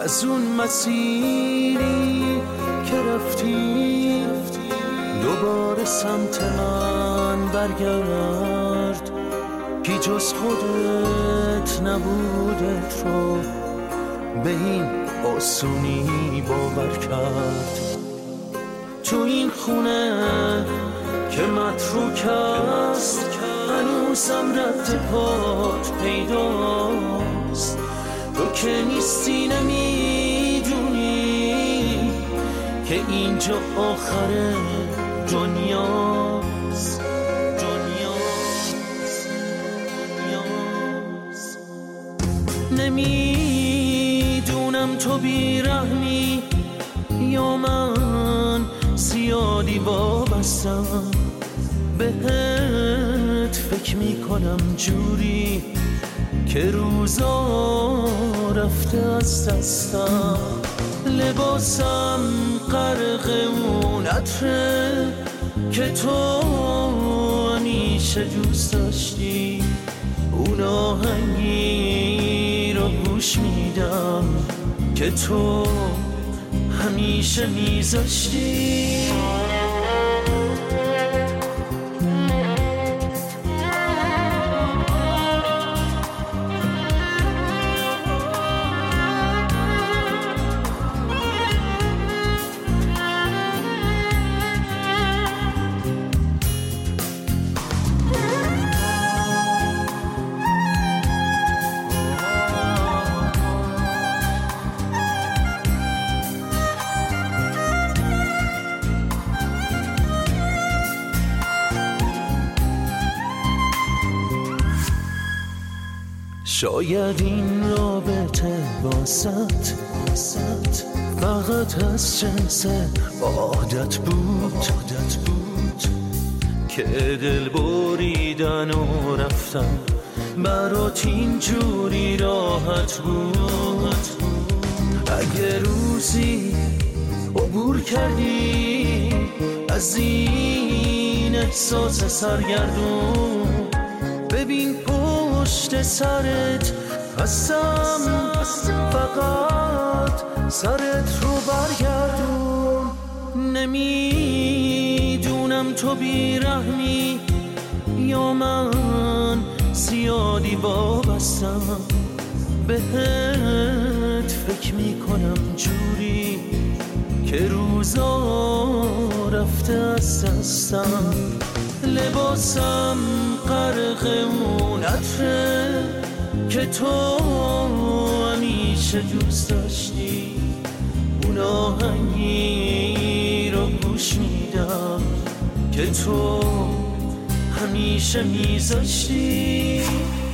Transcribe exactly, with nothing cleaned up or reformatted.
از اون مسیری که رفتی دوباره سمت من برگرد، کی جز خودت نبودت رو به این آسونی باور کرد. تو این خونه که متروک است هنوزم رد پات پیداست، تو که نیستی نمیدونی که اینجا آخر دنیاست. دنیاست دنیاست نمیدونم تو بیرحمی یا من زیادی وابستم بهت، فکر میکنم جوری که روزا رفته از دستم. لباسم غرق اون عطره که تو همیشه دوست داشتی، اون آهنگی رو گوش میدم که تو همیشه میذاشتی. شاید این رابطه واسط فقط از جنس عادت بود, عادت بود که دل بریدن و رفتن برات اینجوری راحت بود. اگه روزی عبور کردی از این احساس سرگردون، ببین پشت سرت هستم، فقط سرت رو برگردون. نمیدونم تو بیرحمی یا من زیادی وابستم بهت، فکر میکنم جوری که روزا رفته از دستم. لباسم غرق اون عطره که تو همیشه دوست داشتی، اون آهنگی رو گوش میدم که تو همیشه میذاشتی.